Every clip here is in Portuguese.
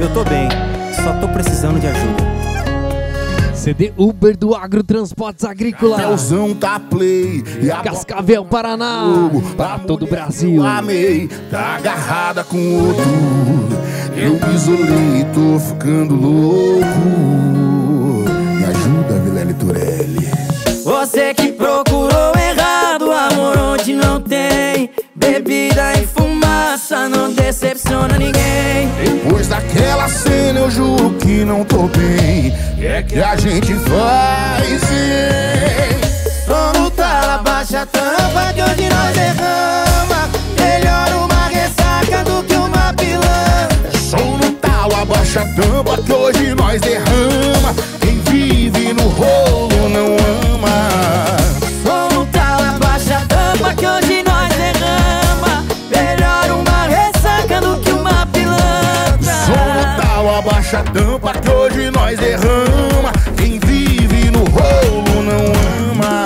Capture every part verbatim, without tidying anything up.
Eu tô bem, só tô precisando de ajuda. C D Uber do Agrotransportes Agrícola. Melzão tá play e a Cascavel, Paraná. Para todo o Brasil. Eu amei, tá agarrada com outro. Eu me isolei e tô ficando louco. Me ajuda, Vilele Turelli. Você que procurou errado, amor onde não tem. Bebida e fumaça não decepciona ninguém. Depois daquela cena eu juro que não tô bem. É que a gente faz, hein? Só no talo, abaixa a tampa que hoje nós derrama. Melhor uma ressaca do que uma pilantra. Só no talo, abaixa a tampa que hoje nós derrama. Quem vive no rolo não ama. Só no talo, abaixa a tampa que hoje nós derrama. Melhor uma ressaca do que uma pilantra. Só no talo, abaixa a tampa que hoje nós derrama. Quem vive no rolo não ama.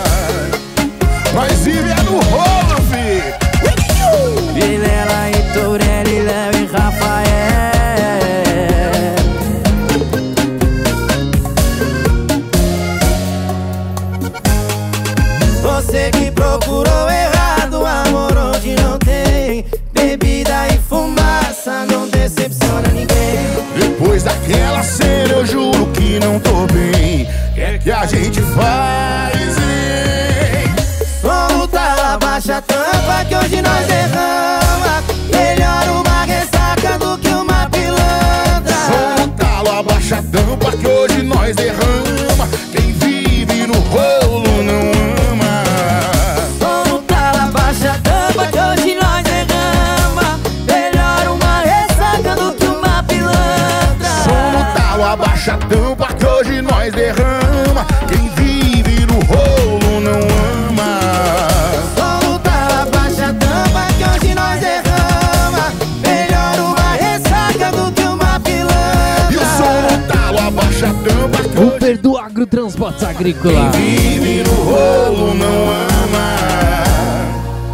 Nós vive é no rolo, fi. Vilela e Turelli, Léo e Rafael. Você que procurou errado, amor onde não tem. Bebida e fumaça não decepciona ninguém. Depois daquela cena eu juro que não tô bem. É que a gente faz, hein? Só luta, abaixa a tampa que hoje nós derrama. Melhor uma ressaca do que uma pilantra. Só no talo, abaixa a tampa que hoje nós derrama. Quem vive no rolo não ama. Só no talo, abaixa a tampa que hoje nós derrama. Melhor uma ressaca do que uma pilantra. Só no talo, abaixa a tampa que hoje nós derrama. Quem vive no rolo não ama. Só no talo, abaixa a tampa que hoje nós derrama. Melhor uma ressaca do que uma pilantra. E o som no talo, abaixa a tampa que hoje Uber do Agrotransportes Agrícola. vive